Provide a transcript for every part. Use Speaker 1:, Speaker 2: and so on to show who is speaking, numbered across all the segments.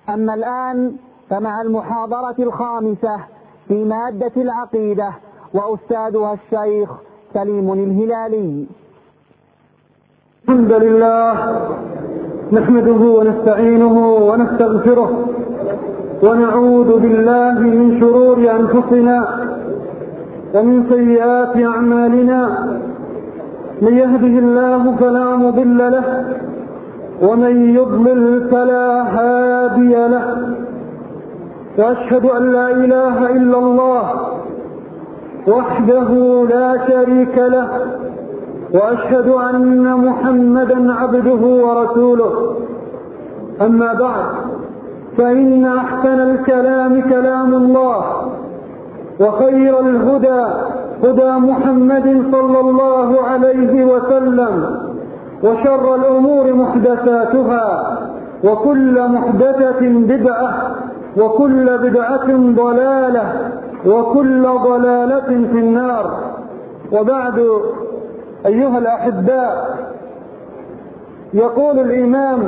Speaker 1: أما الآن فمع المحاضرة الخامسة في مادة العقيدة وأستاذها الشيخ سليم الهلالي.
Speaker 2: الحمد لله نحمده ونستعينه ونستغفره ونعوذ بالله من شرور أنفسنا ومن سيئات أعمالنا، من يهده الله فلا مضل له ومن يضلل فلا هادي له، وأشهد أن لا إله إلا الله وحده لا شريك له، وأشهد أن محمدا عبده ورسوله. أما بعد، فإن أحسن الكلام كلام الله، وخير الهدى هدى محمد صلى الله عليه وسلم، وشر الأمور محدثاتها، وكل محدثة بدعة، وكل بدعة ضلالة، وكل ضلالة في النار. وبعد، أيها الأحباء، يقول الإمام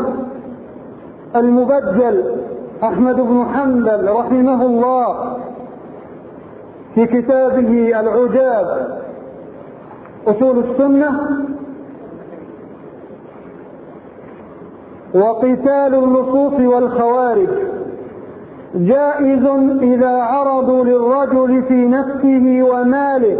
Speaker 2: المبجل أحمد بن حنبل رحمه الله في كتابه العجاب أصول السنة: وقتال اللصوص والخوارج جائز إذا عرضوا للرجل في نفسه وماله،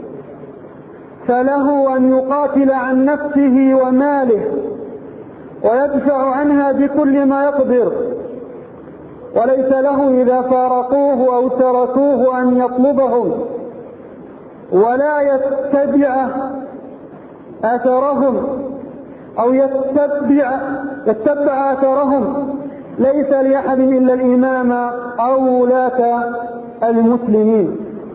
Speaker 2: فله أن يقاتل عن نفسه وماله ويدفع عنها بكل ما يقدر، وليس له إذا فارقوه أو تركوه أن يطلبهم ولا يتبع أثرهم أو يتبع أثرهم. ليس لأحد إلا الإمام أو ولاة المسلمين،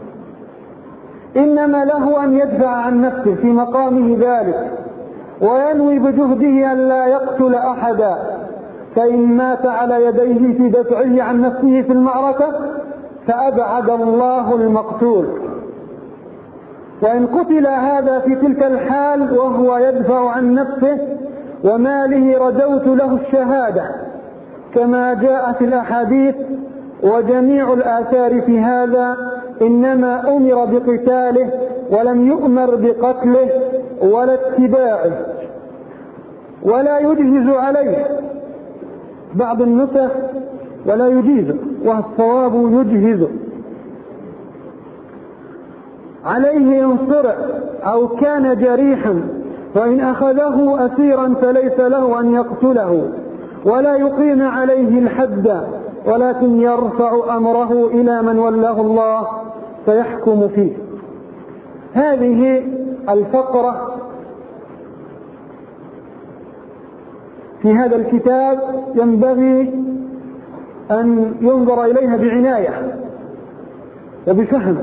Speaker 2: إنما له أن يدفع عن نفسه في مقامه ذلك، وينوي بجهده أن لا يقتل أحدا، فإن مات على يديه في دفعه عن نفسه في المعركة فأبعد الله المقتول، وإن قتل هذا في تلك الحال وهو يدفع عن نفسه وماله رجوت له الشهادة، كما جاء في الأحاديث. وجميع الآثار في هذا إنما أمر بقتاله ولم يؤمر بقتله ولا اتباعه، ولا يجهز عليه. بعض النسخ ولا يجيز، والصواب يجهز عليه إن صرع أو كان جريحا، وإن أخذه أسيرا فليس له أن يقتله ولا يقيم عليه الحد، ولكن يرفع أمره إلى من ولاه الله فيحكم فيه. هذه الفقرة في هذا الكتاب ينبغي أن ينظر إليها بعناية وبفهم.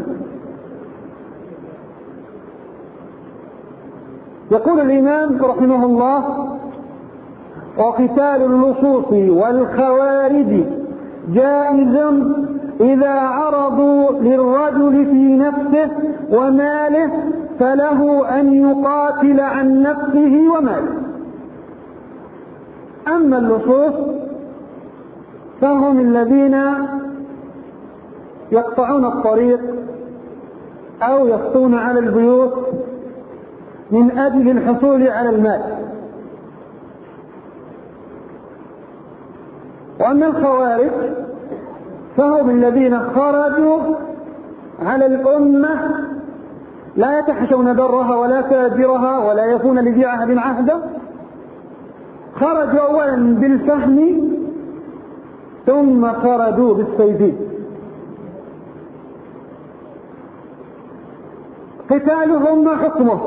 Speaker 2: يقول الإمام رحمه الله: وقتال اللصوص والخوارج جائز إذا عرضوا للرجل في نفسه وماله، فله أن يقاتل عن نفسه وماله. أما اللصوص فهم الذين يقطعون الطريق أو يخطون على البيوت من أجل الحصول على المال. وأما الخوارج فهم الذين خرجوا على الأمة لا يتحشون برها ولا تاجرها ولا يفون لذي عهد عهدا، خرجوا أولا بالفهم ثم خرجوا بالسيف. قتالهم ما حكمه؟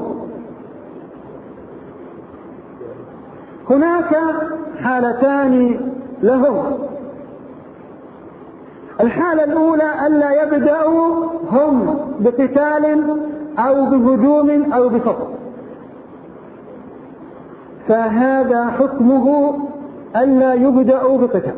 Speaker 2: هناك حالتان لهم. الحالة الأولى ألا يبدأوا هم بقتال أو بهجوم أو بسطو، فهذا حكمه ألا يبدأوا بقتال.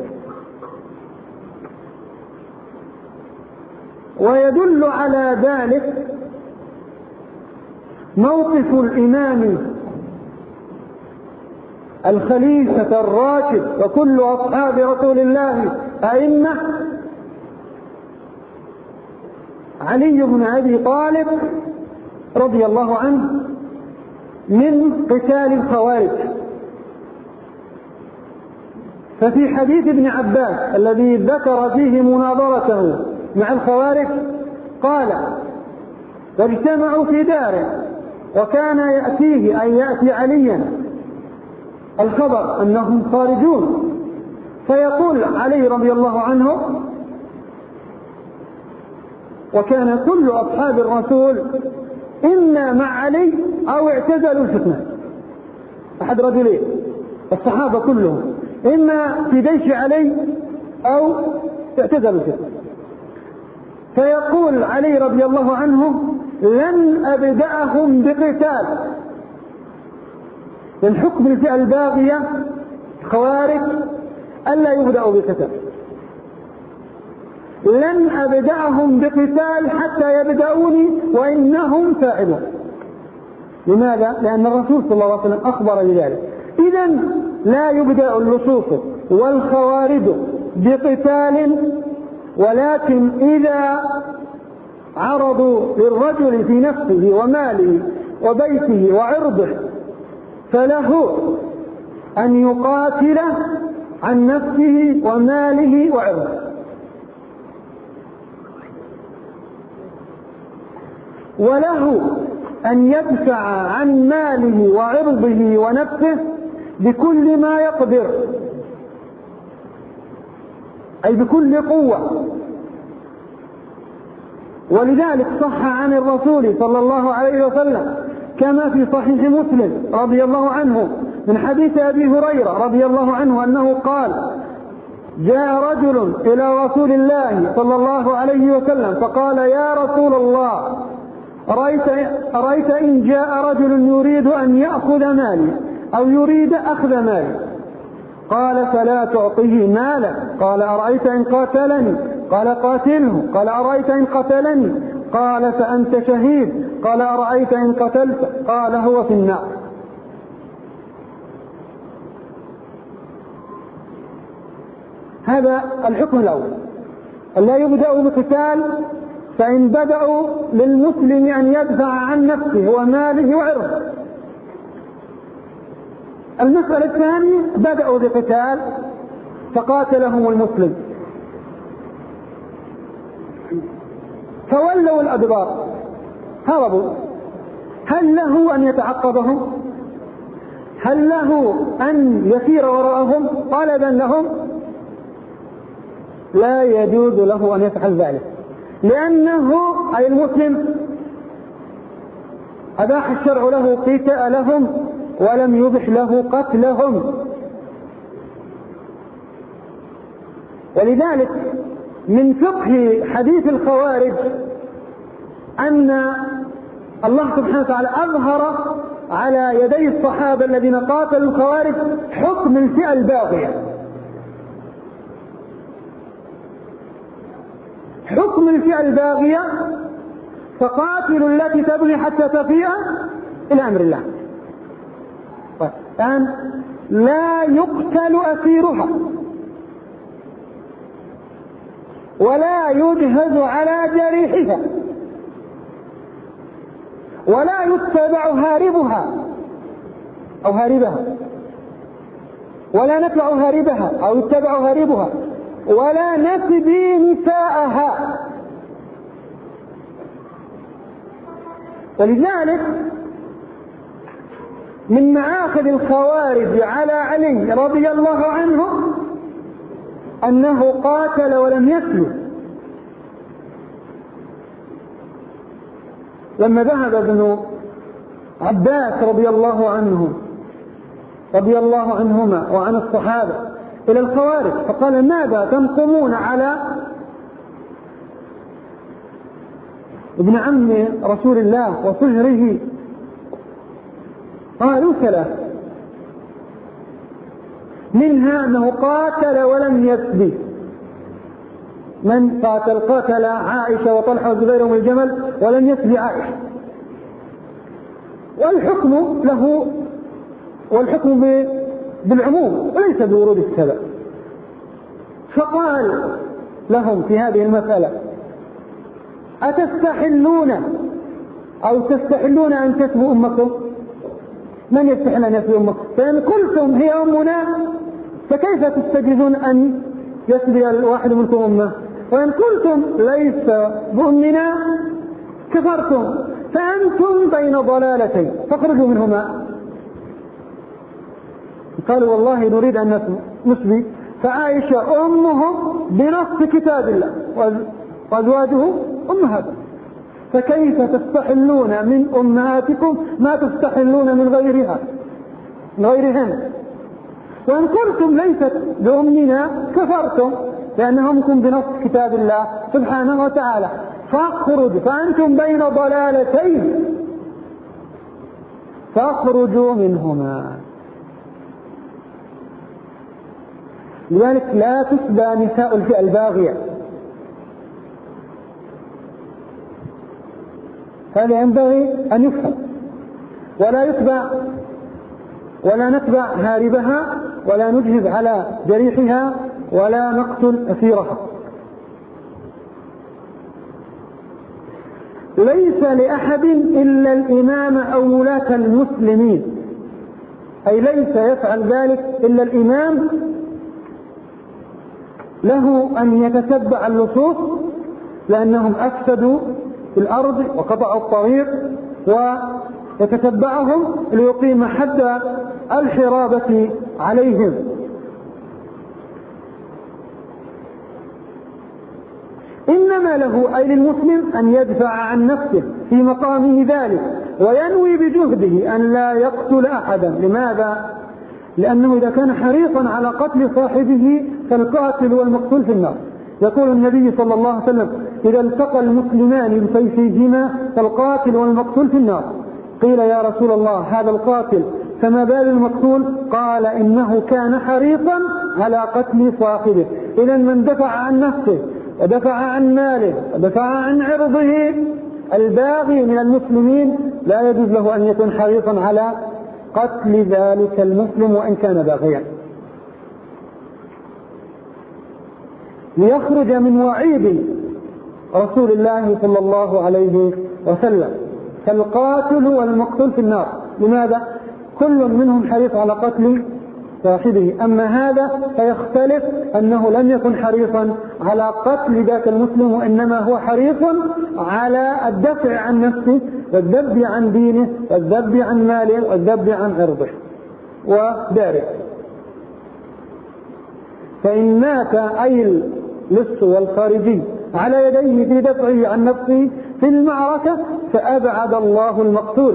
Speaker 2: ويدل على ذلك موقف الإمام الخليفة الراشد وكل أصحاب رسول الله أئمة علي بن أبي طالب رضي الله عنه من قتال الخوارج. ففي حديث ابن عباس الذي ذكر فيه مناظرته مع الخوارج قال: واجتمعوا في داره وكان يأتيه أي يأتي عليا الخبر أنهم خارجون، فيقول علي رضي الله عنه: وكان كل أصحاب الرسول إما مع علي أو اعتزلوا الفتنة، أحد رجلين، الصحابة كلهم إما في جيش علي أو اعتزلوا الفتنة. فيقول علي رضي الله عنه: لن أبدأهم بقتال، من حكم الفئة الباغية خوارج ألا يبدأوا بقتال، لن أبدأهم بقتال حتى يبدأوني وإنهم فاعلون. لماذا؟ لأن الرسول صلى الله عليه وسلم أخبر بذلك. إذن لا يبدأ اللصوص والخوارج بقتال، ولكن إذا عرضوا للرجل في نفسه وماله وبيته وعرضه فله أن يقاتل عن نفسه وماله وعرضه. وله أن يدفع عن ماله وعرضه ونفسه بكل ما يقدر، أي بكل قوة. ولذلك صح عن الرسول صلى الله عليه وسلم كما في صحيح مسلم رضي الله عنه من حديث أبي هريرة رضي الله عنه أنه قال: جاء رجل إلى رسول الله صلى الله عليه وسلم فقال: يا رسول الله، أرأيت إن جاء رجل يريد أن يأخذ مالي أو يريد أخذ مالي؟ قال: فلا تعطيه مالا. قال: أرأيت إن قاتلني؟ قال: قاتله. قال: أرأيت إن قتلني؟ قال: فأنت شهيد. قال: أرأيت إن قتلت؟ قال: هو في النار. هذا الحكم الأول، ألا يبدأوا بقتال، فإن بدأوا للمسلم أن يدفع عن نفسه وماله وعرضه. المسألة الثانية: بدأوا بقتال فقاتلهم المسلم فولوا الأدبار هربوا، هل له أن يتعقبهم؟ هل له أن يسير وراءهم طلبا لهم؟ لا يجوز له أن يفعل ذلك، لأنه أي المسلم أباح الشرع له قتالهم ولم يبح له قتلهم. ولذلك من فقه حديث الخوارج أن الله سبحانه وتعالى أظهر على يدي الصحابة الذين قاتلوا الخوارج حكم الفئة الباغية، حكم الفئة الباغية: فقاتلوا التي تبغي حتى تفيء إلى أمر الله. الآن لا يقتل أسيرها ولا يجهز على جريحها ولا يتبع هاربها أو هاربها، ولا نتبع هاربها أو يتبع هاربها، ولا نسبي نساءها. ولذلك من مآخذ الخوارج على علي رضي الله عنه أنه قاتل ولم يسلم. لما ذهب ابن عباس رضي الله عنهما وعن الصحابة إلى الخوارج فقال: ماذا تنقمون على ابن عم رسول الله وصهره؟ قالوا: ثلاث، منها أنه قاتل ولم يسبي. من قاتل؟ قاتل عائشة وطلحة وزبير بن الجمل ولم يسبي عائشة. والحكم بالعموم وليس بورود السبب. فقال لهم في هذه المسألة: أتستحلون أو تستحلون أن تسبوا أمكم؟ من يستحل أن يسبي أمكم؟ فإن قلتم هي أمنا فكيف تستجيزون أن يسبي الواحد منكم أمه؟ وإن قلتم ليس بأمنا كفرتم، فأنتم بين ضلالتين فاخرجوا منهما. قالوا: والله نريد أن نسبي، فعائشة أمهم بنص كتاب الله وأزواجه أمهاتهم، فكيف تستحلون من أمهاتكم ما تستحلون من غيرهن؟ وإن قلتم ليست بأمنا كفرتم، لأنهمكم بنص كتاب الله سبحانه وتعالى، فاخرجوا فأنتم بين ضلالتين فاخرجوا منهما. لذلك لا تسبى نساء الفئة الباغية، هذا ينبغي أن يفهم، ولا نتبع هاربها، ولا نجهز على جريحها، ولا نقتل أسيرها. ليس لأحد إلا الإمام أو ولاة المسلمين، أي ليس يفعل ذلك إلا الإمام، له أن يتتبع اللصوص لأنهم أفسدوا في الأرض وقطعوا الطريق، ويتتبعهم ليقيم حد الحرابة عليهم. إنما له أي للمسلم أن يدفع عن نفسه في مقامه ذلك، وينوي بجهده أن لا يقتل أحدا. لماذا؟ لأنه إذا كان حريصا على قتل صاحبه فالقاتل والمقتول في النار. يقول النبي صلى الله عليه وسلم: إذا التقى المسلمان بسيفيهما فالقاتل والمقتول في النار. قيل: يا رسول الله هذا القاتل فما بال المقتول؟ قال: إنه كان حريصا على قتل صاحبه. إذا من دفع عن نفسه ودفع عن ماله ودفع عن عرضه الباغي من المسلمين لا يجوز له أن يكون حريصا على قتل ذلك المسلم وإن كان باغيا، ليخرج من وعيد رسول الله صلى الله عليه وسلم. فالقاتل والمقتول في النار. لماذا؟ كل منهم حريص على قتل صاحبه. أما هذا فيختلف، أنه لم يكن حريصا على قتل ذاك المسلم، وإنما هو حريص على الدفع عن نفسه والذب عن دينه والذب عن ماله والذب عن عرضه وداره. فإن مات أي اللص والخارجي على يديه في دفعه عن نفسه في المعركة فأبعد الله المقتول.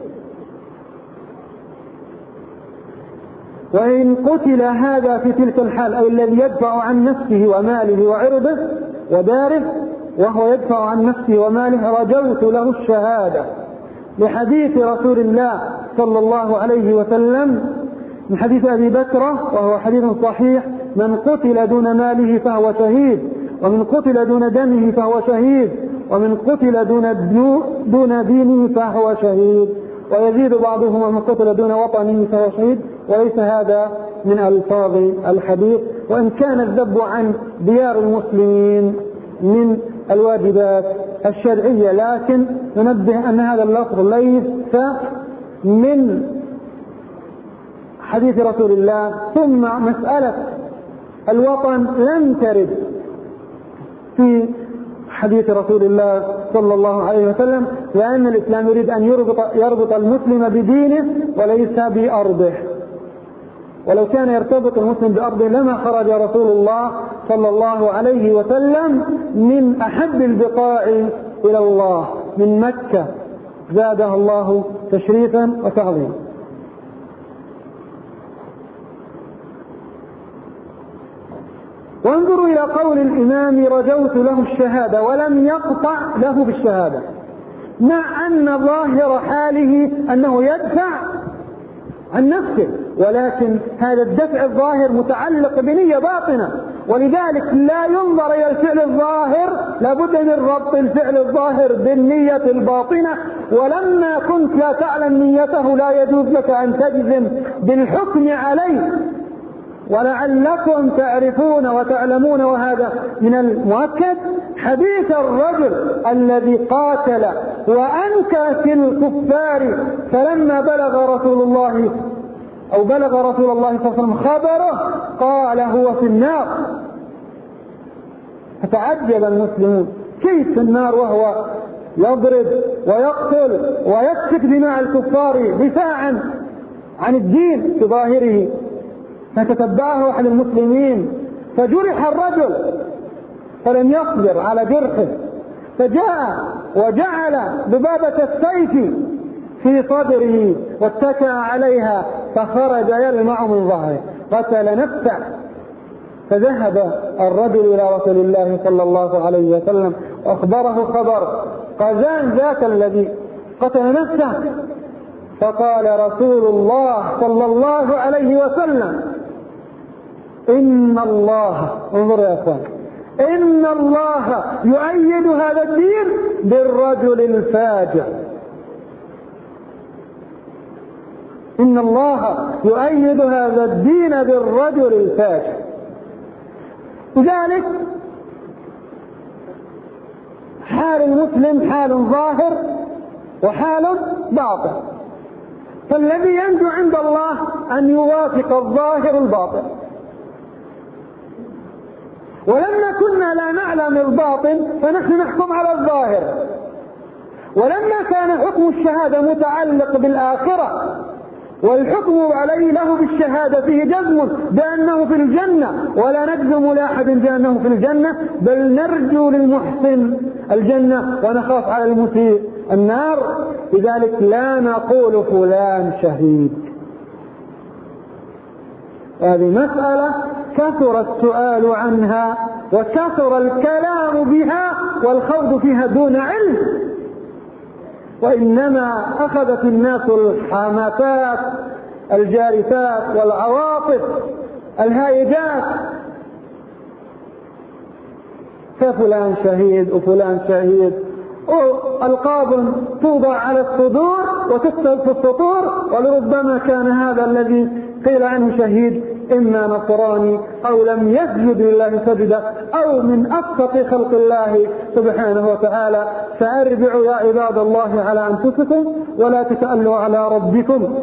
Speaker 2: وإن قتل هذا في تلك الحال، أي الذي يدفع عن نفسه وماله وعرضه وداره، وهو يدفع عن نفسه وماله، رجوت له الشهادة، لحديث رسول الله صلى الله عليه وسلم من حديث أبي بكرة وهو حديث صحيح: من قتل دون ماله فهو شهيد، ومن قتل دون دمه فهو شهيد، ومن قتل دون دينه فهو شهيد. ويزيد بعضهم: من قتل دون وطنه فهو شهيد. وليس هذا من ألفاظ الحديث، وإن كان الذب عن ديار المسلمين من الواجبات الشرعية، لكن ننبه أن هذا اللفظ ليس من حديث رسول الله. ثم مسألة الوطن لم ترد في حديث رسول الله صلى الله عليه وسلم، لأن الإسلام يريد أن يربط المسلم بدينه وليس بأرضه. ولو كان يرتبط المسلم بأرضه لما خرج رسول الله صلى الله عليه وسلم من أحب البقاع إلى الله، من مكة، زادها الله تشريفا وتعظيما. وانظروا إلى قول الإمام: رجوت له الشهادة، ولم يقطع له بالشهادة، مع أن ظاهر حاله أنه يدفع عن نفسه، ولكن هذا الدفع الظاهر متعلق بنية باطنة، ولذلك لا ينظر إلى الفعل الظاهر، لابد من ربط الفعل الظاهر بالنية الباطنة. ولما كنت لا تعلم نيته لا يجوز لك أن تجزم بالحكم عليه. ولعلكم تعرفون وتعلمون، وهذا من المؤكد، حديث الرجل الذي قاتل وأنكى في الكفار، فلما بلغ رسول الله صلى الله عليه وسلم خبره قال هو في النار. فتعجب المسلمون، كيف في النار وهو يضرب ويقتل ويسفك دماء الكفار دفاعا عن الدين بظاهره؟ فتتبعه أحد المسلمين فجرح الرجل فلم يصبر على جرحه، فجاء وجعل ذبابة السيف في صدره واتكى عليها فخرج يلمع من ظهره، قتل نفسه. فذهب الرجل إلى رسول الله صلى الله عليه وسلم وأخبره خبر قذان ذاك الذي قتل نفسه. فقال رسول الله صلى الله عليه وسلم: إن الله، انظر يا أخوان، إن الله يؤيد هذا الدين بالرجل الفاجر. إن الله يؤيد هذا الدين بالرجل الفاجر. لذلك حال المسلم حال ظاهر وحال باطن، فالذي ينجو عند الله أن يوافق الظاهر الباطن. ولما كنا لا نعلم الباطن فنحن نحكم على الظاهر، ولما كان حكم الشهادة متعلق بالآخرة والحكم عليه له بالشهادة فيه جزم بأنه في الجنة، ولا نجزم لأحد بأنه في الجنة، بل نرجو للمحسن الجنة ونخاف على المسيء النار. لذلك لا نقول فلان شهيد. هذه مسألة كثر السؤال عنها وكثر الكلام بها والخوض فيها دون علم، وإنما أخذت الناس الحماسات الجارفات والعواطف الهائجات، ففلان شهيد وفلان شهيد، ألقاب توضع على الصدور وتكتب في السطور. ولربما كان هذا الذي قيل عنه شهيد إما نصراني أو لم يسجد لله سجدا أو من أسقط خلق الله سبحانه وتعالى. فأربعوا يا عباد الله على أنفسكم ولا تتألوا على ربكم.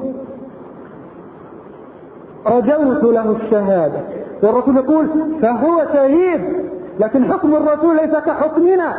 Speaker 2: رجوت له الشهادة، والرسول يقول فهو شهيد، لكن حكم الرسول ليس كحكمنا.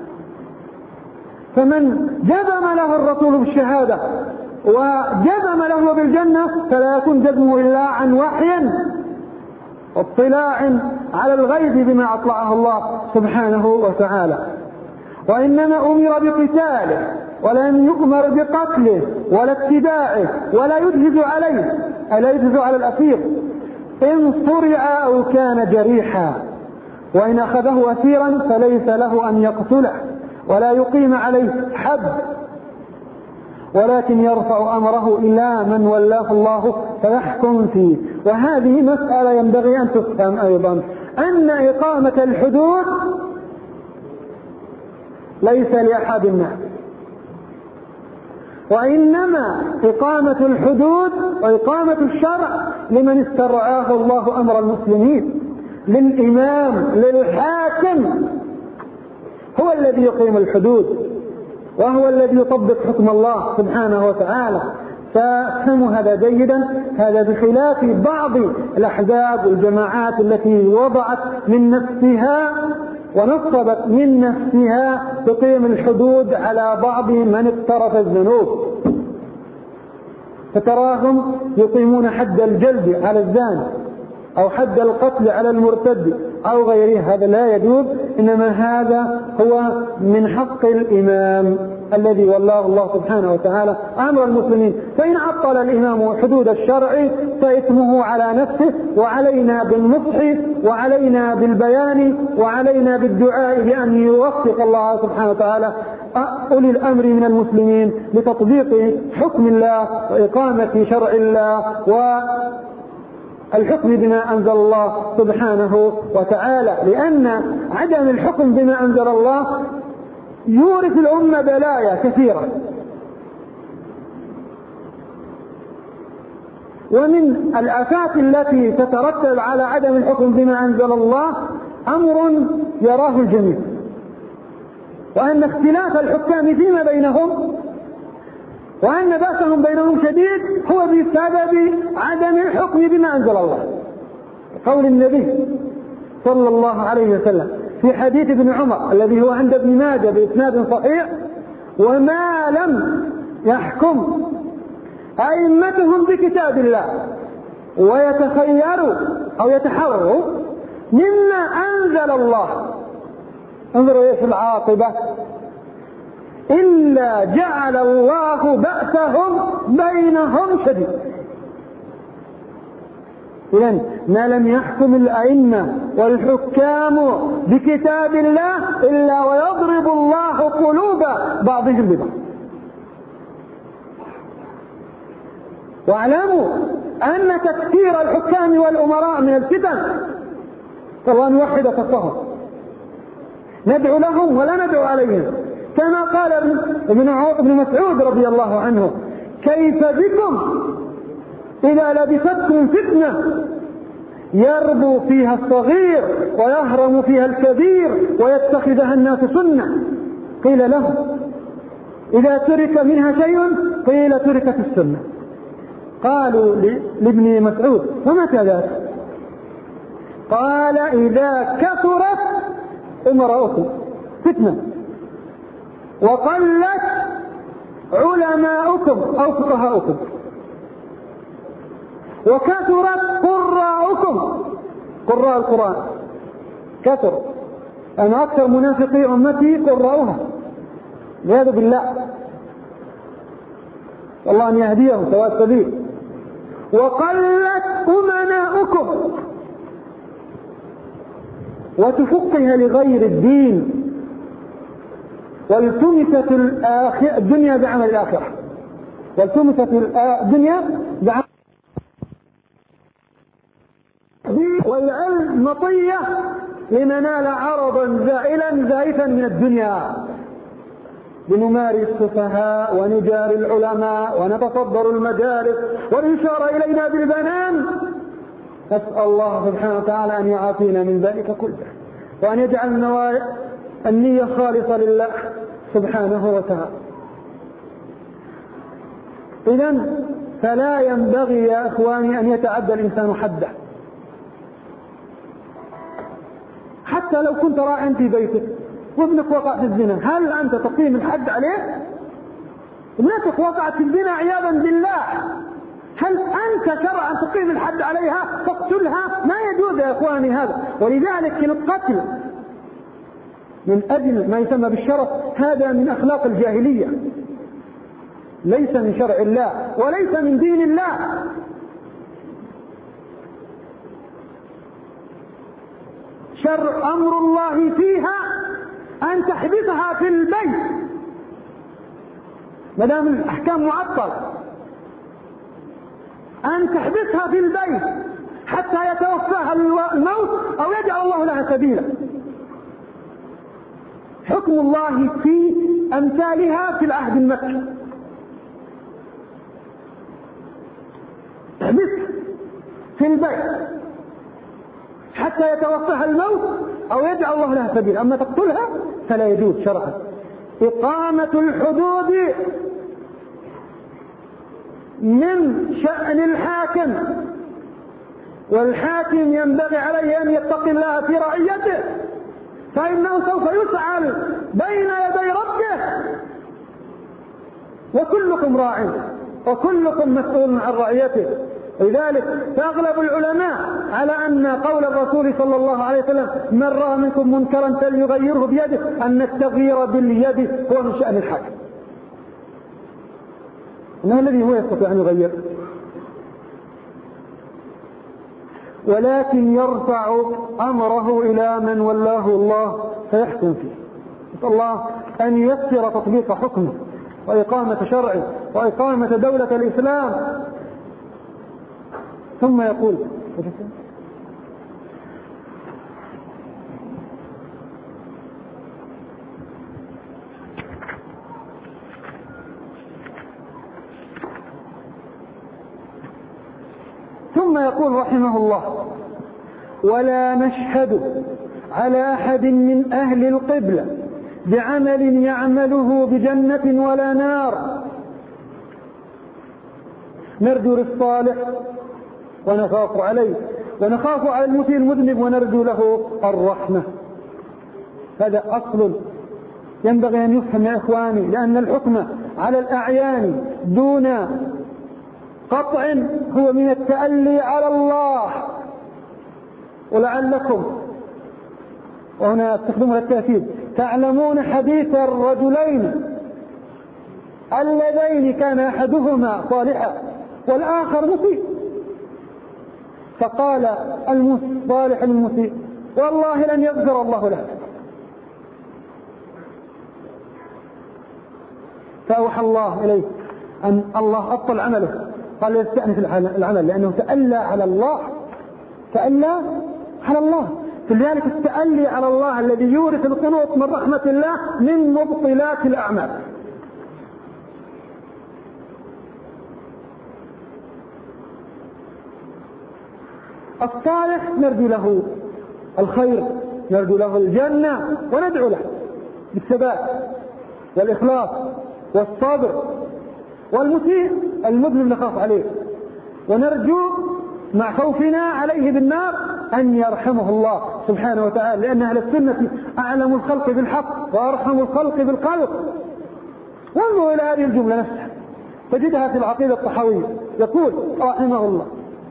Speaker 2: فمن جزم له الرسول بالشهادة وجزم له بالجنة فلا يكون جزمه إلا عن وحي واطلاع على الغيب بما أطلعه الله سبحانه وتعالى. وإنما أمر بقتاله ولم يؤمر بقتله ولا اتباعه ولا يجهز عليه، ألا يجهز على الأسير إن صرع أو كان جريحا، وإن أخذه أسيرا فليس له أن يقتله ولا يقيم عليه حد، ولكن يرفع أمره إلى من ولاه الله فيحكم فيه. وهذه مسألة ينبغي أن تفهم أيضا، أن إقامة الحدود ليس لأحد الناس، وإنما إقامة الحدود وإقامة الشرع لمن استرعاه الله أمر المسلمين، للإمام للحاكم، هو الذي يقيم الحدود وهو الذي يطبق حكم الله سبحانه وتعالى. فافهموا هذا جيدا. هذا بخلاف بعض الأحزاب والجماعات التي وضعت من نفسها ونصبت من نفسها تقيم الحدود على بعض من اقترف الذنوب، فتراهم يقيمون حد الجلد على الزاني أو حد القتل على المرتد أو غيره. هذا لا يجوز، إنما هذا هو من حق الإمام الذي والله الله سبحانه وتعالى أمر المسلمين. فإن عطل الإمام حدود الشرع فإثمه على نفسه، وعلينا بالنصح وعلينا بالبيان وعلينا بالدعاء بأن يوفق الله سبحانه وتعالى أولي الأمر من المسلمين لتطبيق حكم الله وإقامة شرع الله الحكم بما أنزل الله سبحانه وتعالى، لأن عدم الحكم بما أنزل الله يورث الأمة بلايا كثيرة. ومن الآفات التي تترتب على عدم الحكم بما أنزل الله أمر يراه الجميع، وأن اختلاف الحكام فيما بينهم وأن بأسهم بينهم شديد هو بسبب عدم الحكم بما أنزل الله. قول النبي صلى الله عليه وسلم في حديث ابن عمر الذي هو عند ابن ماجه بإسناد صحيح: وما لم يحكم أئمتهم بكتاب الله ويتخيروا أو يتحروا مما أنزل الله، انظروا ايش العاقبة: إلا جعل الله بأسهم بينهم شديد. إذن ما لم يحكم الأئمة والحكام بكتاب الله إلا ويضرب الله قلوب بعضهم ببعض. واعلموا أن تكثير الحكام والأمراء من الفتن، فالله نوحد صفهم، ندعو لهم ولا ندعو عليهم، كما قال ابن مسعود رضي الله عنه: كيف بكم إذا لبستكم فتنة يربو فيها الصغير ويهرم فيها الكبير ويتخذها الناس سنة. قيل له: إذا ترك منها شيء؟ قيل: تركت السنة. قالوا لابن مسعود: ومتى ذاك؟ قال: إذا كثرت أمراؤكم فتنة وقلت علماؤكم أو فقهاؤكم وكثرت قراءكم، قراء القرآن كثر، أنا أكثر منافقي أمتي قراءها والعياذ بالله، والله أن يهديهم سواء السبيل. وقلت أمناؤكم وتفقه لغير الدين، والتمست الدنيا بعمل الآخرة، والتمست الدنيا بعمل والعلم مطية لننال عرضا زائلا زائفا من الدنيا، لنماري السفهاء ونجاري العلماء ونتصدر المدارس والإشارة إلينا بالبنان. نسأل الله سبحانه وتعالى أن يعافينا من ذلك كله، وأن يجعل النية خالصة لله سبحانه وتعالى. إذن فلا ينبغي يا إخواني أن يتعدى الإنسان حده، حتى لو كنت راعٍ في بيتك وابنك وقع في الزنا، هل أنت تقيم الحد عليه؟ ابنتك وقعت في الزنا عياذا بالله، هل أنت شرعا تقيم الحد عليها تقتلها؟ ما يجوز يا إخواني هذا. ولذلك القتل من أجل ما يسمى بالشرف هذا من أخلاق الجاهلية، ليس من شرع الله وليس من دين الله. شر أمر الله فيها أن تحبسها في البيت ما دام الأحكام معطلة، أن تحبسها في البيت حتى يتوفاها الموت أو يجعل الله لها سبيلا. حكم الله في أمثالها في العهد المكي، تحبسها في البيت حتى يتوفاها الموت أو يجعل الله لها سبيلا، أما تقتلها فلا يجوز شرعا. إقامة الحدود من شأن الحاكم، والحاكم ينبغي عليه أن يتقي الله في رعيته، فإنه سوف يسأل بين يدي ربه، وكلكم راع وكلكم مسؤول عن رعيته. لذلك فأغلب العلماء على أن قول الرسول صلى الله عليه وسلم: من رأى منكم منكرا فليغيره بيده، أن التغيير باليد هو من شأن الحاكم، إنه الذي هو يستطيع أن يغير، ولكن يرفع أمره إلى من ولاه الله فيحكم فيه. نسأل الله أن ييسر تطبيق حكمه وإقامة شرعه وإقامة دولة الإسلام. ثم يقول: ثم يقول رحمه الله: ولا نشهد على أحد من أهل القبلة بعمل يعمله بجنة ولا نار، نرجو للصالح ونخاف عليه، ونخاف على المسيء المذنب ونرجو له الرحمة. هذا أصل ينبغي أن يفهم يا إخواني، لأن الحكم على الأعيان دون قطع هو من التألي على الله. ولعلكم، وهنا استخدمها التأكيد، تعلمون حديث الرجلين اللذين كان أحدهما صالحا والآخر مسيء، فقال الصالح المسيء: والله لن يغفر الله له. فأوحى الله إليه أن الله أبطل عمله، قال يستأنف العمل لأنه تألى على الله، تألى على الله. فلذلك التألي على الله الذي يورث القنوط من رحمة الله من مبطلات الأعمال. الصالح نرجو له الخير، نرجو له الجنة، وندعو له بالثبات والإخلاص والصبر. والمسيء المذنب نخاف عليه ونرجو مع خوفنا عليه بالنار أن يرحمه الله سبحانه وتعالى، لأن أهل السنة أعلم الخلق بالحق وأرحم الخلق بالخلق. وانظروا إلى هذه الجملة نفسها تجدها في العقيدة الطحاوية، يقول رحمه الله: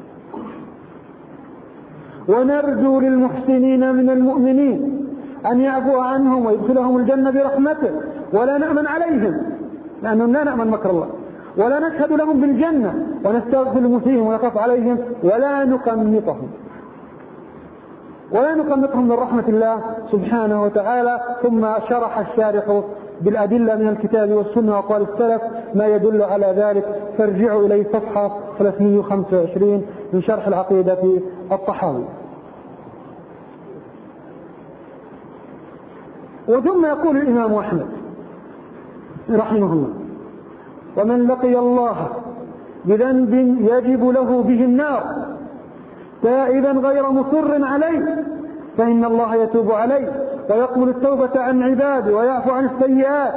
Speaker 2: ونرجو للمحسنين من المؤمنين أن يعفو عنهم ويدخلهم الجنة برحمته، ولا نأمن عليهم لأنهم لا نأمن مكر الله، ولا نشهد لهم بالجنة، ونستغفر المسيئين ونخاف عليهم، ولا نقنطهم من رحمة الله سبحانه وتعالى. ثم شرح الشارح بالأدلة من الكتاب والسنة وقال السلف ما يدل على ذلك، فارجعوا إليه صفحة 325 من شرح العقيدة الطحاوي. وثم يقول الإمام أحمد رحمه الله: ومن لقي الله بذنب يجب له به النار تائبا غير مصر عليه فإن الله يتوب عليه ويقبل التوبة عن عباده ويعفو عن السيئات.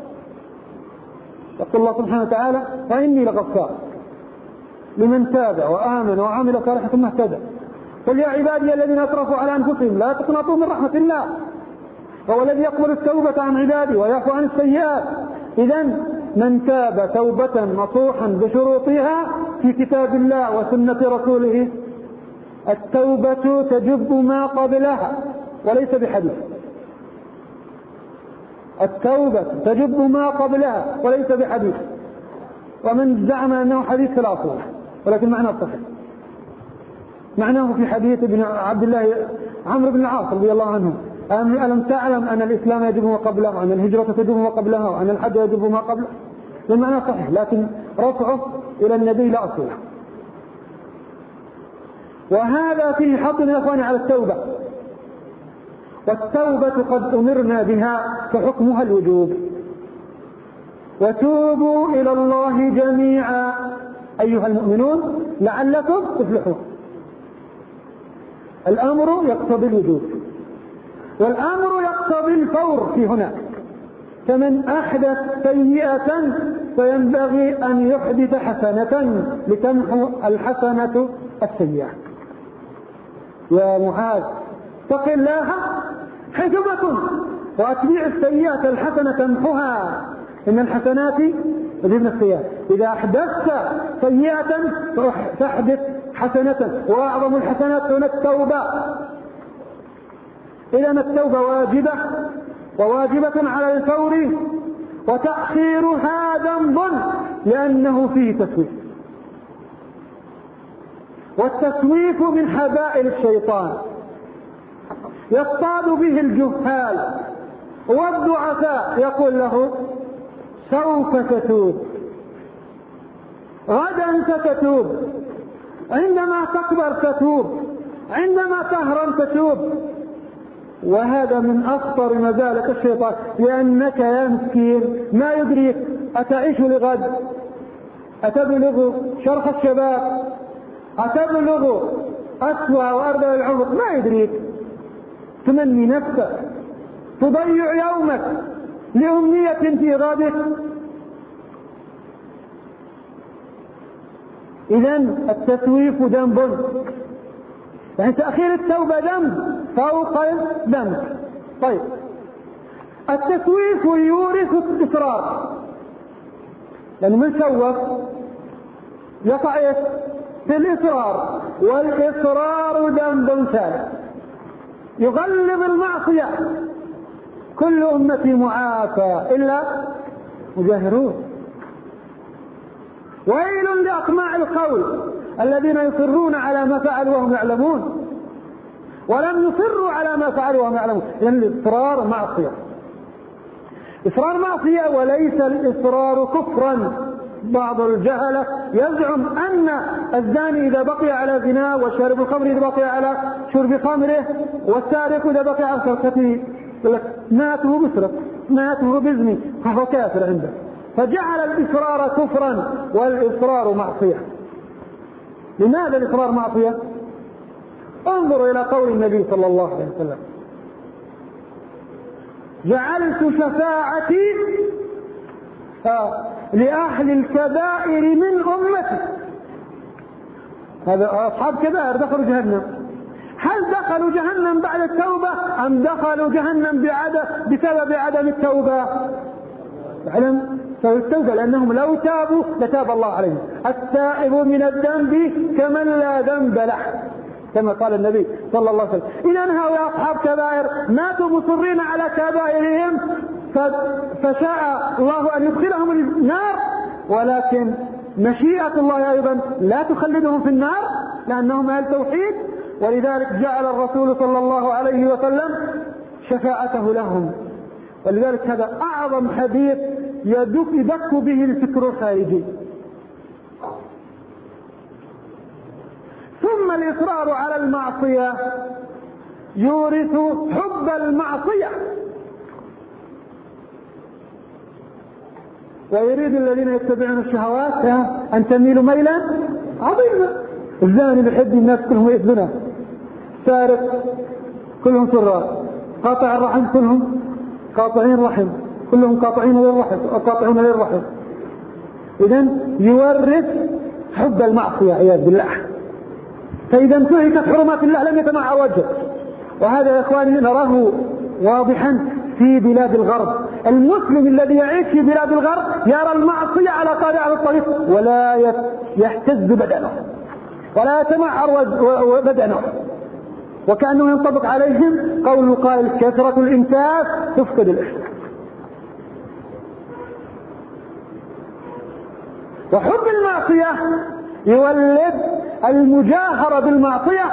Speaker 2: يقول الله سبحانه وتعالى: وإني لغفار لمن تاب وآمن وعمل صالحا ثم اهتدى. قل يا عبادي الذين أسرفوا على أنفسهم لا تقنطوا من رحمة الله وهو الذي يقبل التوبة عن عباده ويعفو عن السيئات. إذن من تاب توبة نصوحا بشروطها في كتاب الله وسنة رسوله، التوبة تجب ما قبلها وليس بحديث. التوبة تجب ما قبلها وليس بحديث. ومن زعم أنه حديث فلا أصل، ولكن معناه صحيح. معناه في حديث ابن عبد الله عمرو بن العاص رضي الله عنه: ألم تعلم أن الإسلام يجب ما قبله، وأن الهجرة تجب ما قبلها، وأن الحج يجب ما قبله. المعنى صحيح، لكن رفعه إلى النبي لا أصل. وهذا فيه حق من أخواني على التوبة، والتوبة قد أمرنا بها فحكمها الوجوب. وتوبوا إلى الله جميعا أيها المؤمنون لعلكم تفلحون. الأمر يقتضي الوجوب، والأمر يقتضي الفور في هناك. فمن أحدث سيئة فينبغي أن يحدث حسنة لتمحو الحسنة السيئة. يا معاذ اتق الله حيثما كنت وأتبع السيئة الحسنة تمحوها، إن الحسنات يذهبن السيئات. إذا أحدثت سيئة فاحدث حسنة، وأعظم الحسنات هنا التوبة. إذا التوبة واجبة وواجبة على الفور، وتأخيرها ذنب لأنه فيه تسويف، والتسويف من حبائل الشيطان يصطاد به الجهال والضعفاء، يقول له سوف تتوب، غدا ستتوب، عندما تكبر تتوب، عندما تهرم تتوب. وهذا من أخطر مزالق الشيطان، لأنك يا مسكين ما يدريك أتعيش لغد، أتبلغ شرخ الشباب، أتبلغ أسوأ وأرض العمر، ما يدريك. تمني نفسك، تضيع يومك لأمنية في غدك. إذن التسويف ذنب، يعني تأخير التوبة ذنب فوق الذنب. طيب، التسويف يورث الإصرار، لأن من سوف يقع في الإصرار، والإصرار ذنب ثالث يغلظ المعصية. كل أمتي معافى إلا مجاهرون. ويل لأطماع القول الذين يصرون على ما فعلوا وهم يعلمون، ولم يصروا على ما فعلوا وهم يعلمون. لأن الإصرار معصية، إصرار معصية وليس الإصرار كفرا. بعض الجهلة يزعم أن الزاني إذا بقي على زنا، والشارب الخمر إذا بقي على شرب خمره، والسارق إذا بقي على سرقته، ماته بسرق، ماته بزني، فهو كافر عنده. فجعل الإصرار كفرا والإصرار معصية. لماذا الإصرار معصية؟ انظروا إلى قول النبي صلى الله عليه وسلم: جعلت شفاعتي لأهل الكبائر من أمتي. هذا أصحاب كبائر دخلوا جهنم. هل دخلوا جهنم بعد التوبة أم دخلوا جهنم بسبب عدم التوبة؟ علم التوبة، لأنهم لو تابوا لتاب الله عليهم. التائب من الذنب كمن لا ذنب له، كما قال النبي صلى الله عليه وسلم. إذا هؤلاء أصحاب كبائر ماتوا مصرين على كبائرهم، فشاء الله أن يدخلهم النار، ولكن مشيئة الله أيضا لا تخلدهم في النار لأنهم أهل توحيد. ولذلك جعل الرسول صلى الله عليه وسلم شفاعته لهم. ولذلك هذا أعظم حديث يدك به الفكر الخارجي. ثم الإصرار على المعصية يورث حب المعصية. ويريد الذين يتبعون الشهوات أن تميلوا ميلا عظيما. الزاني بيحب الناس كلهم يأذونه، سارق كلهم سرار، قاطع الرحم كلهم قاطعين رحم، كلهم قاطعين للرحم وقاطعون للرحم. إذن يورث حب المعصية عياذ بالله. فإذا انتهكت حرمات الله لم يتمعر وجهه. وهذا يا إخواني نراه واضحا في بلاد الغرب. المسلم الذي يعيش في بلاد الغرب يرى المعصية على قارعة الطريق ولا يهتز بدنه ولا يتمعر بدنه، وكأنه ينطبق عليهم قول قائل: كثرة الإنتاج تفقد الإحساس. وحب المعصية يولد المجاهرة بالمعصية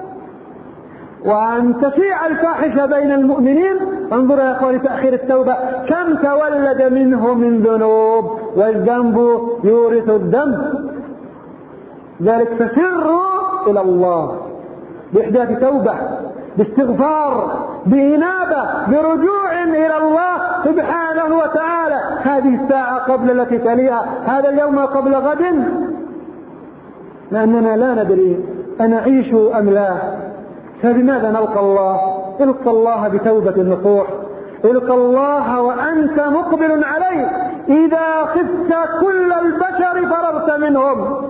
Speaker 2: وأن تشيع الفاحشة بين المؤمنين. انظر يا أخواني تأخير التوبة كم تولد منه من ذنوب، والذنب يورث الذنب. ذلك فسروا إلى الله بإحداث توبة، باستغفار، بإنابة، برجوع إلى الله سبحانه وتعالى. هذه الساعة قبل التي تليها، هذا اليوم قبل غد، لأننا لا ندري أنعيش أم لا. فبماذا نلقى الله؟ القى الله بتوبة النصوح، القى الله وأنت مقبل عليه. إذا خفت كل البشر فررت منهم،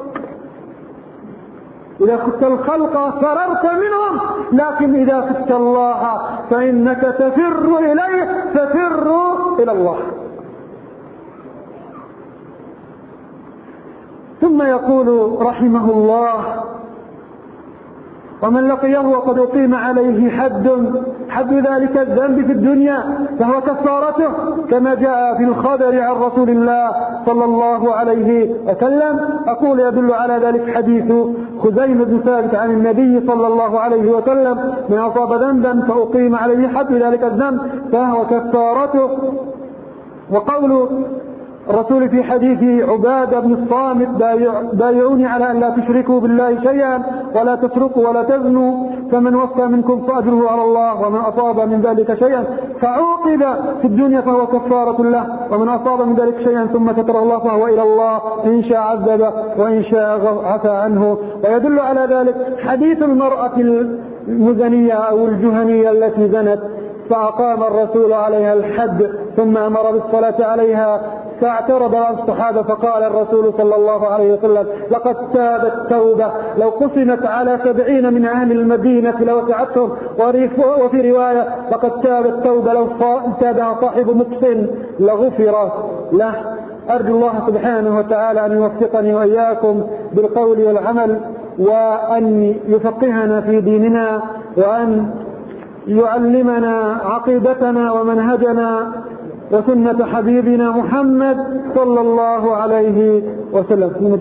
Speaker 2: إذا خفت الخلق فررت منهم، لكن إذا خفت الله فإنك تفر إليه، ففروا إلى الله. ثم يقول رحمه الله: ومن لقيه وقد أقيم عليه حد ذلك الذنب في الدنيا فهو كفارته، كما جاء في الخبر عن رسول الله صلى الله عليه وسلم. أقول يدل على ذلك حديث خزيمة بن ثابت عن النبي صلى الله عليه وسلم: من أصاب ذنبا فأقيم عليه حد ذلك الذنب فهو كفارته. وقول الرسول في حديث عبادة بن الصامت: بايعوني على أن لا تشركوا بالله شيئا ولا تسرقوا ولا تزنوا، فمن وفى منكم فأجره على الله، ومن أصاب من ذلك شيئا فعوقب في الدنيا فهو كفارة له، ومن أصاب من ذلك شيئا ثم ستره الله فهو إلى الله، إن شاء عذبه وإن شاء عفى عنه. ويدل على ذلك حديث المرأة المزنية أو الجهنية التي زنت فأقام الرسول عليها الحد ثم أمر بالصلاة عليها، فاعترض الصحابة فقال الرسول صلى الله عليه وسلم: لقد تابت توبة لو قسمت على 70 من أهل المدينة لوسعتهم، وفي رواية: لقد تابت توبة لو تابها صاحب مقسم لغفرت له. أرجو الله سبحانه وتعالى أن يوفقني وإياكم بالقول والعمل، وأن يفقهنا في ديننا، وأن يعلمنا عقيدتنا ومنهجنا وسنة حبيبنا محمد صلى الله عليه وسلم.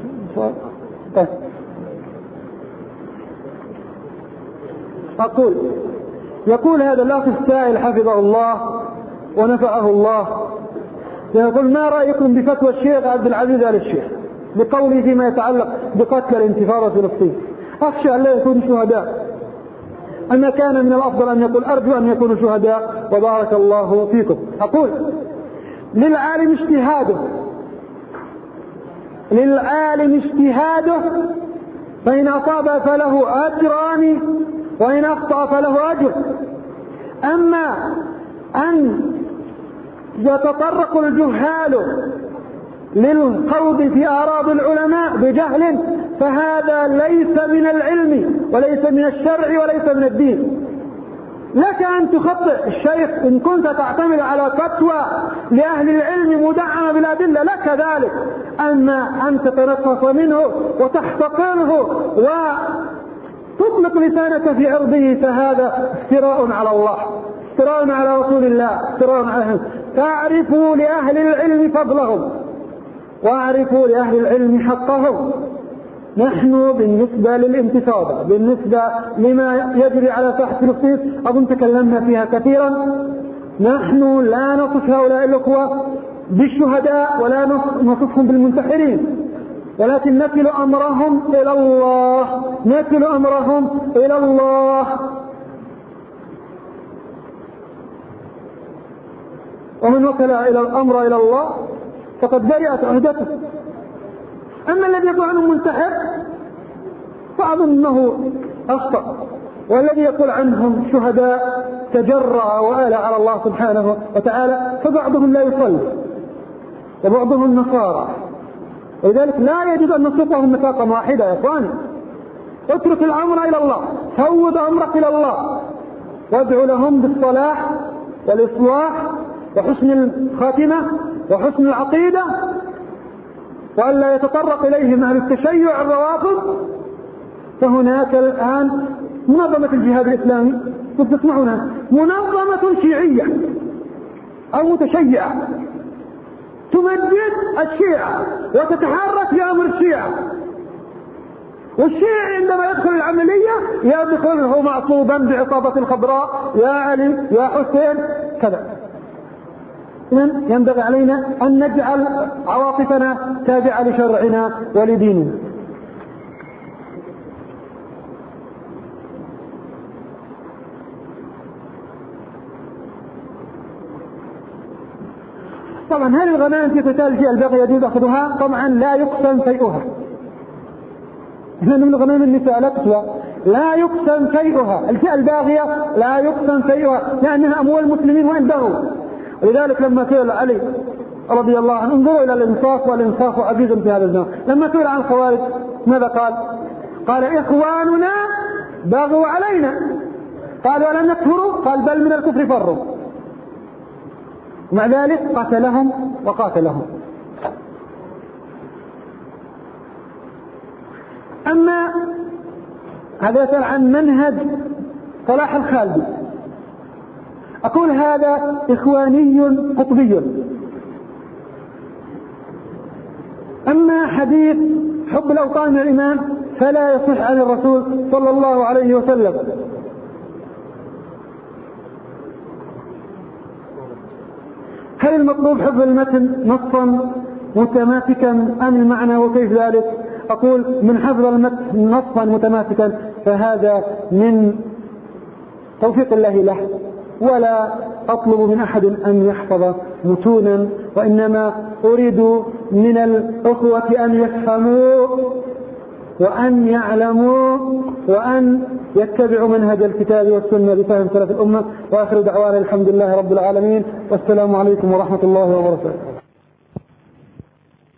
Speaker 2: يقول هذا الأخ السائل حفظه الله ونفعه الله، يقول: ما رأيكم بفتوى الشيخ عبد العزيز آل الشيخ بقوله فيما يتعلق بقتل الانتفاضة في فلسطين؟ أخشى أن لا يكونوا شهداء. أما كان من الأفضل أن يقول: أرجو أن يكونوا شهداء وبارك الله فيكم. أقول: للعالم اجتهاده، فإن أصاب فله أجران وإن أخطأ فله أجر. أما أن يتطرق الجهال للخوض في أعراض العلماء بجهل فهذا ليس من العلم وليس من الشرع وليس من الدين. لك أن تخطئ الشيخ إن كنت تعتمد على فتوى لأهل العلم مدعمة بالأدلة، لك ذلك. أما أن تتنقص منه وتحتقره وتطلق لسانك في عرضه فهذا افتراء على الله، افتراء على رسول الله، افتراء عليهم. فاعرفوا لأهل العلم فضلهم واعرفوا لأهل العلم حقهم. نحن بالنسبة للانتفاضة، بالنسبة لما يجري على ساحة فلسطين أظن تكلمنا فيها كثيرا، نحن لا نصف هؤلاء الأخوة بالشهداء ولا نصفهم بالمنتحرين، ولكن نكل أمرهم إلى الله، نكل أمرهم إلى الله. ومن وكل إلى الأمر إلى الله فقد برئت عهدته. أما الذي يقول عنه منتحر فأظن أنه أخطأ، والذي يقول عنهم شهداء تجرأ وآل على الله سبحانه وتعالى، فبعضهم لا يصلي وبعضهم نصارى، ولذلك لا يجب أن نصفهم نفاقا واحدة. يا إخواني، اترك الأمر إلى الله، فوض أمرك إلى الله، وادعو لهم بالصلاح والإصلاح وحسن الخاتمة وحسن العقيدة، وألا يتطرق إليهم أهل التشيع الروافض. فهناك الآن منظمة الجهاد الإسلامي، تسمعونها، منظمة شيعية أو متشيعة تمجد الشيعة وتتحرك في أمر الشيعة، والشيعي عندما يدخل العملية يدخله معصوبا بعصابة الخضراء: يا علي يا حسين كذا. ينبغي علينا أن نجعل عواطفنا تابعة لشرعنا ولديننا. طبعا هل الغنائم في قتال الفئة الباغية يجوز أخذها؟ طبعا لا يقسم شيئها. من الغنائم النساء لا تسوى، لا يقسم شيئها. الفئة الباغية لا يقسم شيئها لأنها أموال المسلمين وإن بغوا. ولذلك لما سئل علي رضي الله عنه: انظروا إلى الإنصاف، والإنصاف عزيز في هذا الزمان. لما سئل عن الخوارج ماذا قال؟ قال: إخواننا بغوا علينا. قال: ولم يكفروا؟ قال: بل من الكفر فروا. ومع ذلك قتلهم وقاتلهم. أما هذا يسأل عن منهج صلاح الخالدي، أقول هذا إخواني قطبي. أما حديث حب الأوطان من الإمام فلا يصح عن الرسول صلى الله عليه وسلم. هل المطلوب حفظ المتن نصا متماسكا أم المعنى وكيف ذلك؟ أقول من حفظ المتن نصا متماسكا فهذا من توفيق الله له، ولا أطلب من أحد أن يحفظ متونا، وإنما أريد من الأخوة أن يفهموا وأن يعلموا وأن يتبعوا منهج الكتاب والسنة بفهم سلف الأمة. وآخر دعوانا الحمد لله رب العالمين، والسلام عليكم ورحمة الله وبركاته.